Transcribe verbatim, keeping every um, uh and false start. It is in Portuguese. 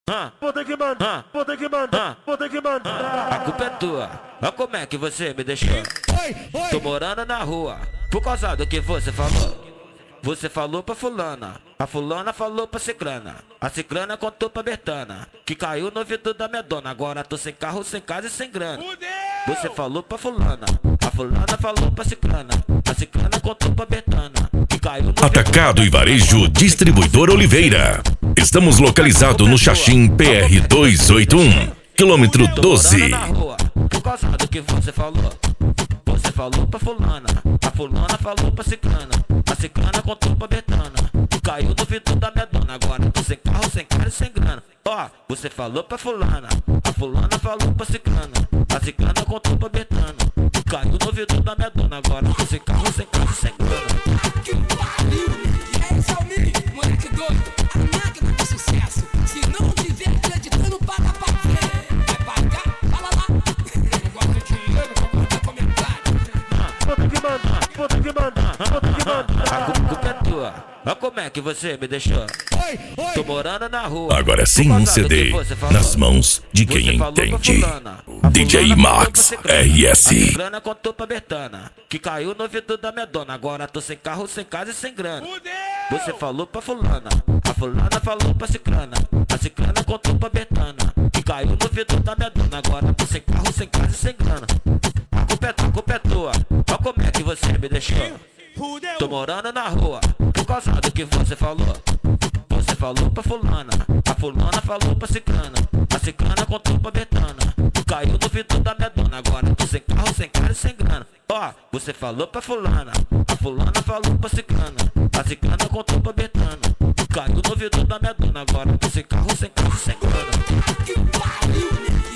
Vou ter que mandar, vou ter que mandar, vou ter que mandar. A culpa é tua, olha como é que você me deixou. Tô morando na rua, por causa do que você falou. Você falou pra fulana, a fulana falou pra ciclana, a ciclana contou pra Bertana, que caiu no ouvido da minha dona. Agora tô sem carro, sem casa e sem grana. Você falou pra fulana, a fulana falou pra ciclana, a ciclana contou pra Bertana, que caiu no Atacado e Varejo Distribuidor Oliveira. Estamos localizados no Xaxim P R duzentos e oitenta e um, quilômetro doze. na rua, por causa do que você falou. Você falou pra fulana, a fulana falou pra ciclana, a ciclana contou pra Bertana, que caiu no vidro da minha dona. Agora tô sem carro, sem cara e sem grana. Ó, você falou pra fulana, a fulana falou pra ciclana, a ciclana contou pra Bertana, que caiu no vidro da minha dona. Agora tô sem carro, sem cara e sem grana. Que pariu! É esse é o mini, moleque doido, a máquina de sucesso. Se não tiver acreditando, paga pra ver. Vai pagar? Fala lá. Eu não gosto de dinheiro, vou guardar comentário. Vou ter que mandar, vou ter que mandar, vou ter que mandar. A culpa é tua, olha como é que você me deixou. Tô morando na rua. Agora sim um C D nas mãos de quem entende. D J Max R A S. ciclana contou pra Bertana, que caiu no ouvido da minha dona. Agora tô sem carro, sem casa e sem grana. Você falou pra fulana, a fulana falou pra ciclana, a ciclana contou pra Bertana, que caiu no ouvido da minha dona. Agora tô sem carro, sem casa e sem grana. A culpa é tua, a culpa é tua, olha como é que você me deixou. Tô morando na rua, por causa do que você falou. Você falou pra fulana, a fulana falou pra ciclana, a ciclana contou pra Bertana, caiu no vidro da minha dona. Agora tô sem carro, sem cara e sem grana. Ó, você falou pra fulana, a fulana falou pra ciclana, a ciclana contou pra Bertana, caiu no vidro da minha dona. Agora tô sem carro, sem casa e sem grana. Que pariu!